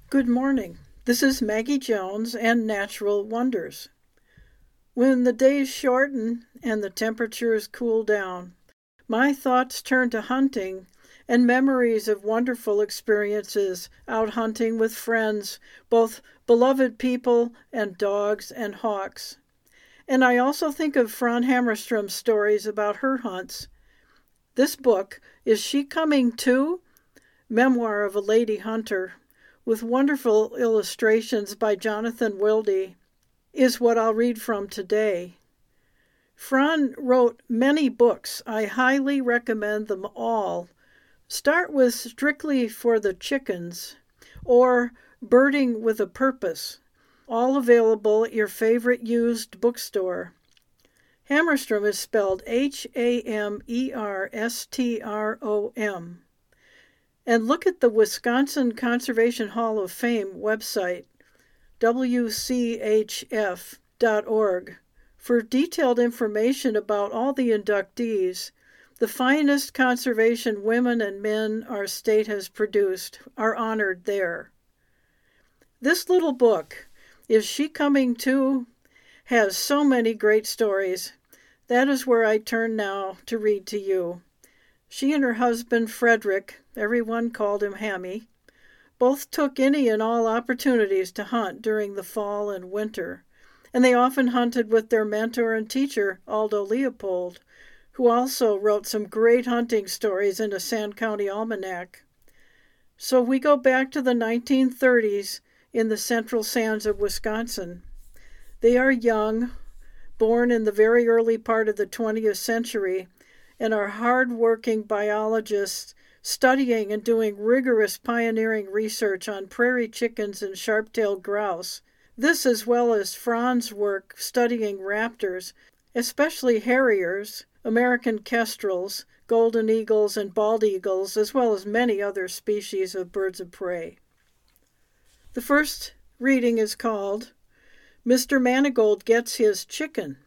Good morning. This is Maggie Jones and Natural Wonders. When the days shorten and the temperatures cool down, my thoughts turn to hunting and memories of wonderful experiences out hunting with friends, both beloved people and dogs and hawks. And I also think of Fran Hammerstrom's stories about her hunts. This book, Is She Coming Too? Memoir of a Lady Hunter, with wonderful illustrations by Jonathan Wilde, is what I'll read from today. Fran wrote many books. I highly recommend them all. Start with Strictly for the Chickens or Birding with a Purpose, all available at your favorite used bookstore. Hammerstrom is spelled Hamerstrom. And look at the Wisconsin Conservation Hall of Fame website, wchf.org, for detailed information about all the inductees. The finest conservation women and men our state has produced are honored there. This little book, Is She Coming Too?, has so many great stories. That is where I turn now to read to you. She and her husband, Frederick, everyone called him Hammy, both took any and all opportunities to hunt during the fall and winter, and they often hunted with their mentor and teacher, Aldo Leopold, who also wrote some great hunting stories in a Sand County Almanac. So we go back to the 1930s in the central sands of Wisconsin. They are young, born in the very early part of the 20th century, and are hard-working biologists studying and doing rigorous pioneering research on prairie chickens and sharp-tailed grouse. This, as well as Fran's work studying raptors, especially harriers, American kestrels, golden eagles, and bald eagles, as well as many other species of birds of prey. The first reading is called Mr. Manigault Gets His Chicken.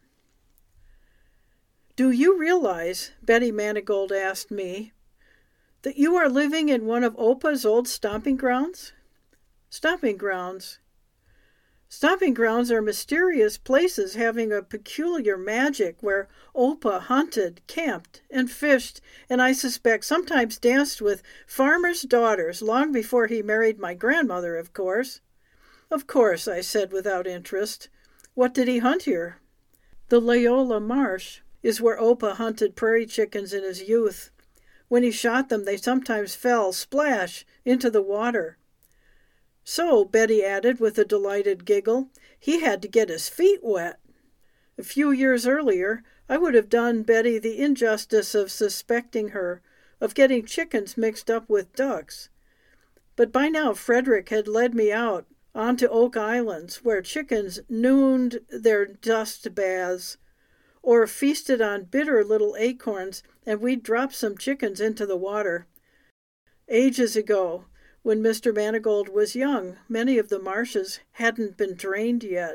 Do you realize, Betty Manigault asked me, that you are living in one of Opa's old stomping grounds? Stomping grounds. Stomping grounds are mysterious places having a peculiar magic where Opa hunted, camped, and fished, and I suspect sometimes danced with farmers' daughters long before he married my grandmother, of course. Of course, I said without interest. What did he hunt here? The Leola Marsh is where Opa hunted prairie chickens in his youth. When he shot them, they sometimes fell, splash, into the water. So, Betty added with a delighted giggle, he had to get his feet wet. A few years earlier, I would have done Betty the injustice of suspecting her of getting chickens mixed up with ducks. But by now Frederick had led me out onto Oak Islands, where chickens nooned their dust baths, or feasted on bitter little acorns, and we'd drop some chickens into the water. Ages ago, when Mr. Manigault was young, many of the marshes hadn't been drained yet.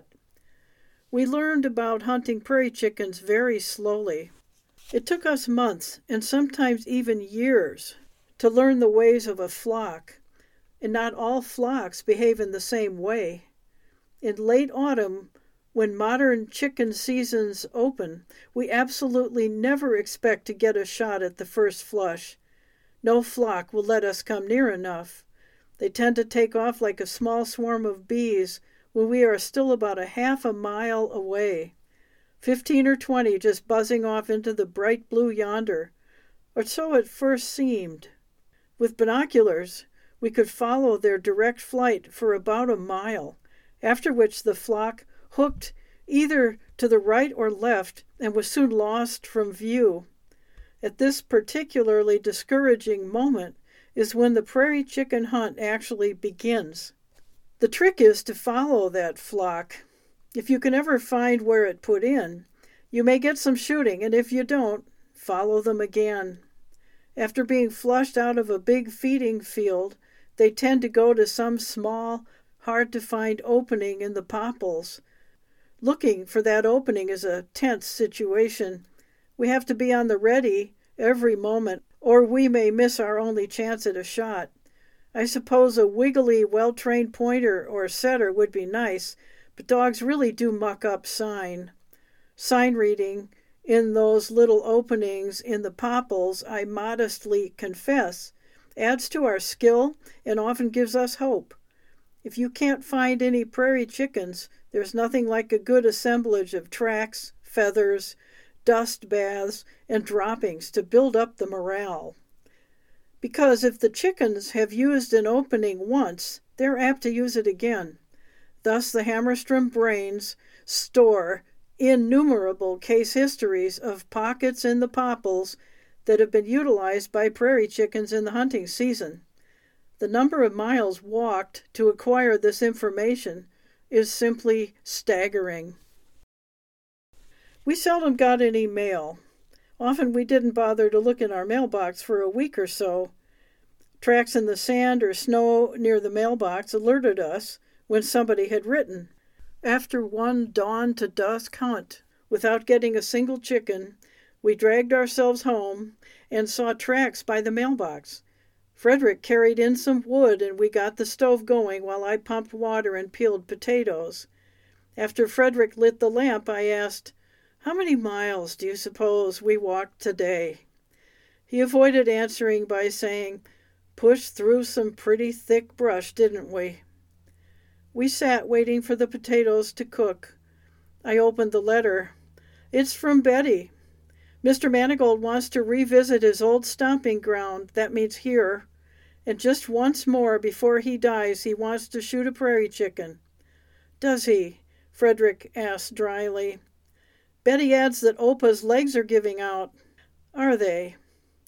We learned about hunting prairie chickens very slowly. It took us months, and sometimes even years, to learn the ways of a flock, and not all flocks behave in the same way. In late autumn, when modern chicken seasons open, we absolutely never expect to get a shot at the first flush. No flock will let us come near enough. They tend to take off like a small swarm of bees when we are still about a half a mile away. 15 or 20 just buzzing off into the bright blue yonder, or so it first seemed. With binoculars, we could follow their direct flight for about a mile, after which the flock hooked either to the right or left and was soon lost from view. At this particularly discouraging moment is when the prairie chicken hunt actually begins. The trick is to follow that flock. If you can ever find where it put in, you may get some shooting, and if you don't, follow them again. After being flushed out of a big feeding field, they tend to go to some small, hard-to-find opening in the popples. Looking for that opening is a tense situation. We have to be on the ready every moment, or we may miss our only chance at a shot. I suppose a wiggly, well-trained pointer or setter would be nice, but dogs really do muck up sign reading in those little openings in the popples, I modestly confess, adds to our skill and often gives us hope. If you can't find any prairie chickens, there's nothing like a good assemblage of tracks, feathers, dust baths, and droppings to build up the morale. Because if the chickens have used an opening once, they're apt to use it again. Thus the Hammerstrom brains store innumerable case histories of pockets in the popples that have been utilized by prairie chickens in the hunting season. The number of miles walked to acquire this information is simply staggering. We seldom got any mail. Often we didn't bother to look in our mailbox for a week or so. Tracks in the sand or snow near the mailbox alerted us when somebody had written. After one dawn to dusk hunt, without getting a single chicken, we dragged ourselves home and saw tracks by the mailbox. Frederick carried in some wood and we got the stove going while I pumped water and peeled potatoes. After Frederick lit the lamp, I asked, "How many miles do you suppose we walked today?" He avoided answering by saying, "Pushed through some pretty thick brush, didn't we?" We sat waiting for the potatoes to cook. I opened the letter. It's from Betty. Mr. Manigault wants to revisit his old stomping ground, that means here, and just once more before he dies he wants to shoot a prairie chicken. Does he? Frederick asked dryly. Betty adds that Opa's legs are giving out. Are they?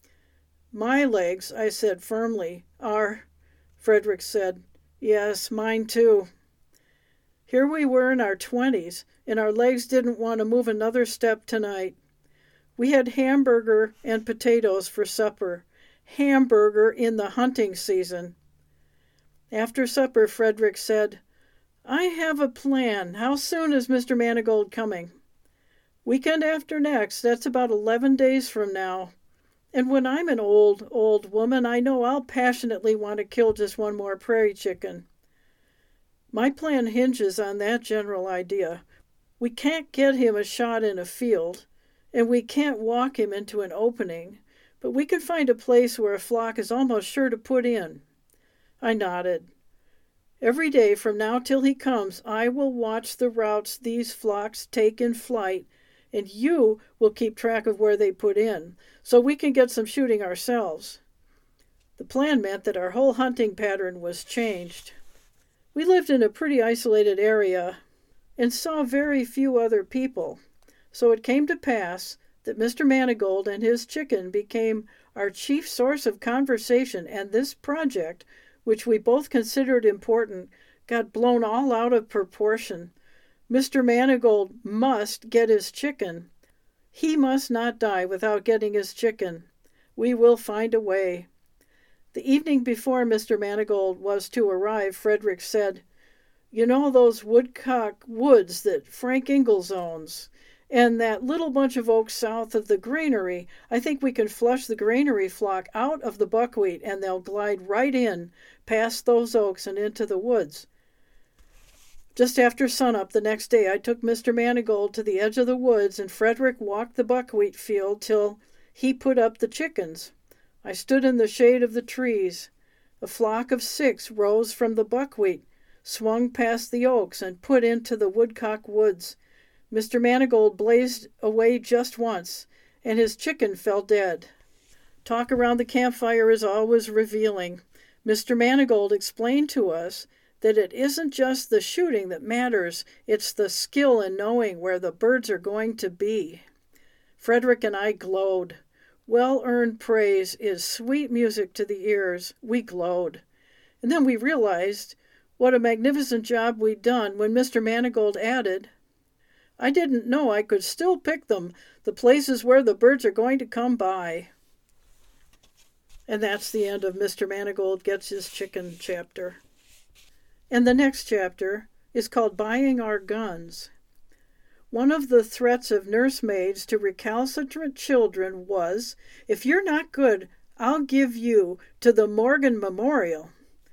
My legs, I said firmly. Are, Frederick said. Yes, mine too. Here we were in our 20s, and our legs didn't want to move another step tonight. We had hamburger and potatoes for supper. Hamburger in the hunting season. After supper, Frederick said, I have a plan. How soon is Mr. Manigault coming? Weekend after next. That's about 11 days from now. And when I'm an old woman, I know I'll passionately want to kill just one more prairie chicken. My plan hinges on that general idea. We can't get him a shot in a field, and we can't walk him into an opening, but we can find a place where a flock is almost sure to put in. I nodded. Every day from now till he comes, I will watch the routes these flocks take in flight, and you will keep track of where they put in, so we can get some shooting ourselves. The plan meant that our whole hunting pattern was changed. We lived in a pretty isolated area and saw very few other people, so it came to pass that Mr. Manigault and his chicken became our chief source of conversation, and this project, which we both considered important, got blown all out of proportion. Mr. Manigault must get his chicken. He must not die without getting his chicken. We will find a way. The evening before Mr. Manigault was to arrive, Frederick said, You know those Woodcock Woods that Frank Ingalls owns, and that little bunch of oaks south of the granary? I think we can flush the granary flock out of the buckwheat, and they'll glide right in, past those oaks and into the woods. Just after sunup the next day, I took Mr. Manigault to the edge of the woods, and Frederick walked the buckwheat field till he put up the chickens. I stood in the shade of the trees. A flock of 6 rose from the buckwheat, swung past the oaks, and put into the Woodcock Woods. Mr. Manigault blazed away just once, and his chicken fell dead. Talk around the campfire is always revealing. Mr. Manigault explained to us that it isn't just the shooting that matters, it's the skill in knowing where the birds are going to be. Frederick and I glowed. Well-earned praise is sweet music to the ears. We glowed. And then we realized what a magnificent job we'd done when Mr. Manigault added, I didn't know I could still pick them, the places where the birds are going to come by. And that's the end of Mr. Manigault Gets His Chicken chapter. And the next chapter is called Buying Our Guns. One of the threats of nursemaids to recalcitrant children was, if you're not good, I'll give you to the Morgan Memorial.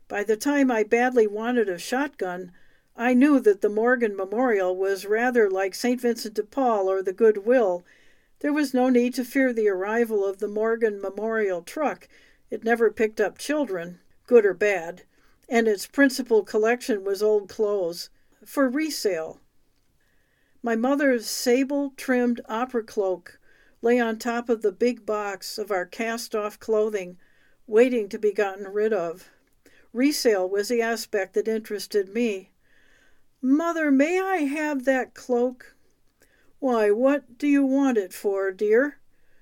By the time I badly wanted a shotgun, I knew that the Morgan Memorial was rather like St. Vincent de Paul or the Goodwill. There was no need to fear the arrival of the Morgan Memorial truck. It never picked up children, good or bad, and its principal collection was old clothes, for resale. My mother's sable-trimmed opera cloak lay on top of the big box of our cast-off clothing, waiting to be gotten rid of. Resale was the aspect that interested me. "Mother, may I have that cloak?" "Why, what do you want it for, dear?"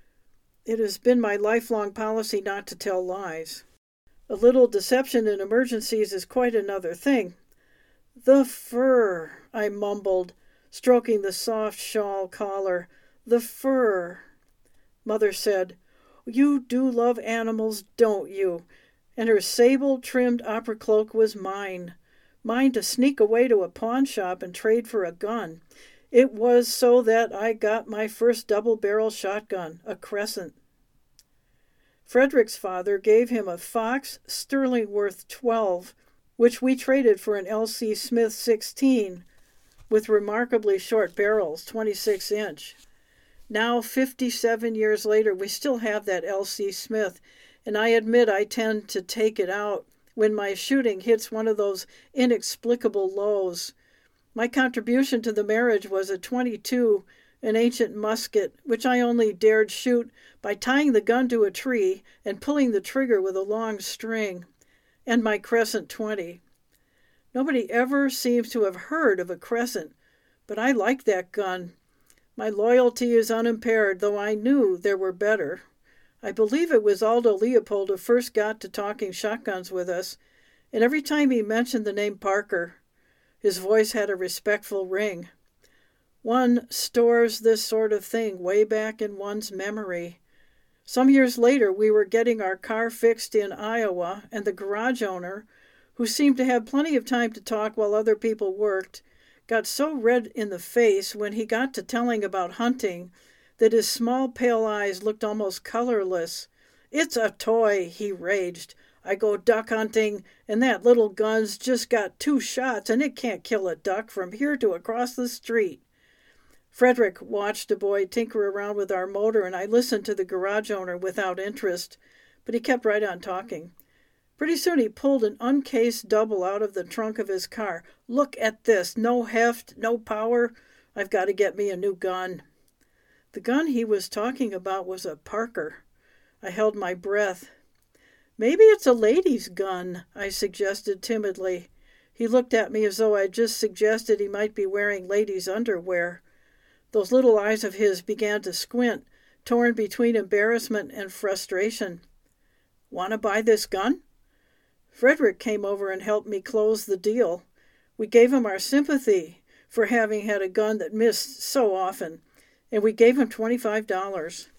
It has been my lifelong policy not to tell lies. A little deception in emergencies is quite another thing. "The fur," I mumbled, stroking the soft shawl collar. "The fur." Mother said, "You do love animals, don't you?" And her sable-trimmed opera cloak was mine. Mine to sneak away to a pawn shop and trade for a gun. It was so that I got my first double-barrel shotgun, a Crescent. Frederick's father gave him a Fox Sterlingworth 12, which we traded for an L.C. Smith 16, with remarkably short barrels, 26-inch. Now, 57 years later, we still have that L.C. Smith, and I admit I tend to take it out when my shooting hits one of those inexplicable lows. My contribution to the marriage was a .22, an ancient musket, which I only dared shoot by tying the gun to a tree and pulling the trigger with a long string, and my Crescent .20. Nobody ever seems to have heard of a Crescent, but I like that gun. My loyalty is unimpaired, though I knew there were better. I believe it was Aldo Leopold who first got to talking shotguns with us, and every time he mentioned the name Parker, his voice had a respectful ring. One stores this sort of thing way back in one's memory. Some years later, we were getting our car fixed in Iowa, and the garage owner, who seemed to have plenty of time to talk while other people worked, got so red in the face when he got to telling about hunting that his small pale eyes looked almost colorless. "It's a toy," he raged. "I go duck hunting, and that little gun's just got 2 shots, and it can't kill a duck from here to across the street." Frederick watched a boy tinker around with our motor, and I listened to the garage owner without interest, but he kept right on talking. Pretty soon he pulled an uncased double out of the trunk of his car. "Look at this. No heft, no power. I've got to get me a new gun." The gun he was talking about was a Parker. I held my breath. "Maybe it's a lady's gun," I suggested timidly. He looked at me as though I'd just suggested he might be wearing ladies' underwear. Those little eyes of his began to squint, torn between embarrassment and frustration. "Want to buy this gun?" Frederick came over and helped me close the deal. We gave him our sympathy for having had a gun that missed so often, and we gave him $25.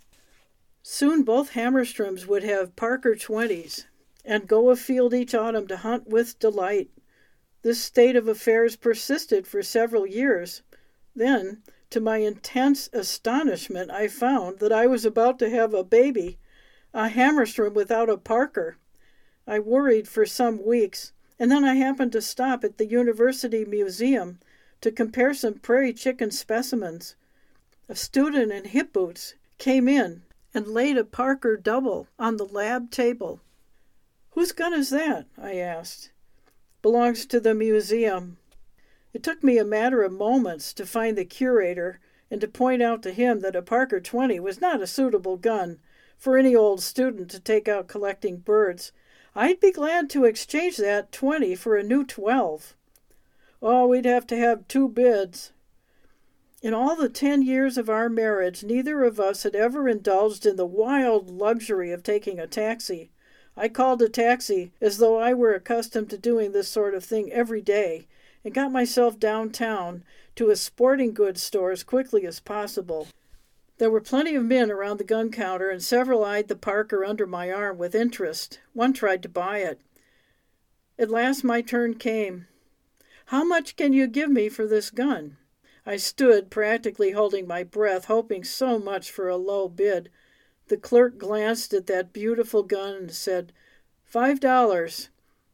Soon both Hammerstroms would have Parker .20s and go afield each autumn to hunt with delight. This state of affairs persisted for several years. Then, to my intense astonishment, I found that I was about to have a baby, a Hammerstrom without a Parker. I worried for some weeks, and then I happened to stop at the University Museum to compare some prairie chicken specimens. A student in hip boots came in and laid a Parker double on the lab table. "Whose gun is that?" I asked. "Belongs to the museum." It took me a matter of moments to find the curator and to point out to him that a Parker .20 was not a suitable gun for any old student to take out collecting birds. I'd be glad to exchange that .20 for a new .12. "Oh, we'd have to have 2 bids. In all the 10 years of our marriage, neither of us had ever indulged in the wild luxury of taking a taxi. I called a taxi as though I were accustomed to doing this sort of thing every day, and got myself downtown to a sporting goods store as quickly as possible. There were plenty of men around the gun counter, and several eyed the Parker under my arm with interest. One tried to buy it. At last my turn came. "How much can you give me for this gun?" I stood, practically holding my breath, hoping so much for a low bid. The clerk glanced at that beautiful gun and said, $5.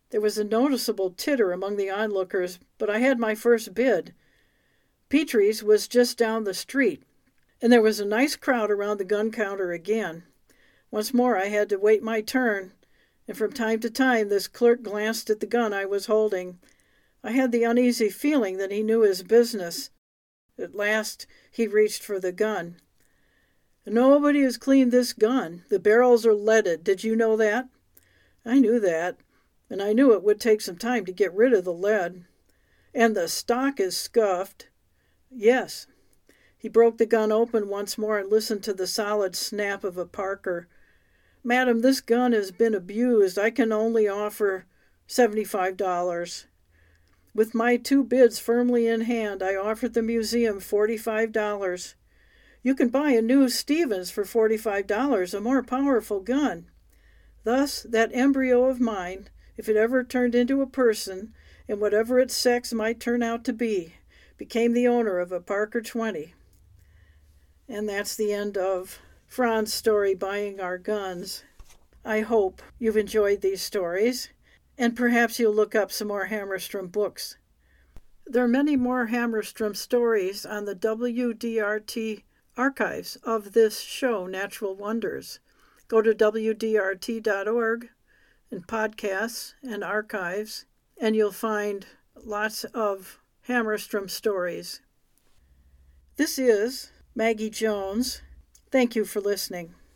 There was a noticeable titter among the onlookers, but I had my first bid. Petrie's was just down the street, and there was a nice crowd around the gun counter again. Once more I had to wait my turn, and from time to time this clerk glanced at the gun I was holding. I had the uneasy feeling that he knew his business. At last he reached for the gun. "Nobody has cleaned this gun. The barrels are leaded. Did you know that?" I knew that, and I knew it would take some time to get rid of the lead. "And the stock is scuffed." "Yes." He broke the gun open once more and listened to the solid snap of a Parker. "Madam, this gun has been abused. I can only offer $75. With my 2 bids firmly in hand, I offered the museum $45. You can buy a new Stevens for $45, a more powerful gun. Thus, that embryo of mine, if it ever turned into a person, and whatever its sex might turn out to be, became the owner of a Parker 20. And that's the end of Fran's story, Buying Our Guns. I hope you've enjoyed these stories, and perhaps you'll look up some more Hammerstrom books. There are many more Hammerstrom stories on the WDRT archives of this show, Natural Wonders. Go to WDRT.org and podcasts and archives, and you'll find lots of Hammerstrom stories. This is Maggie Jones. Thank you for listening.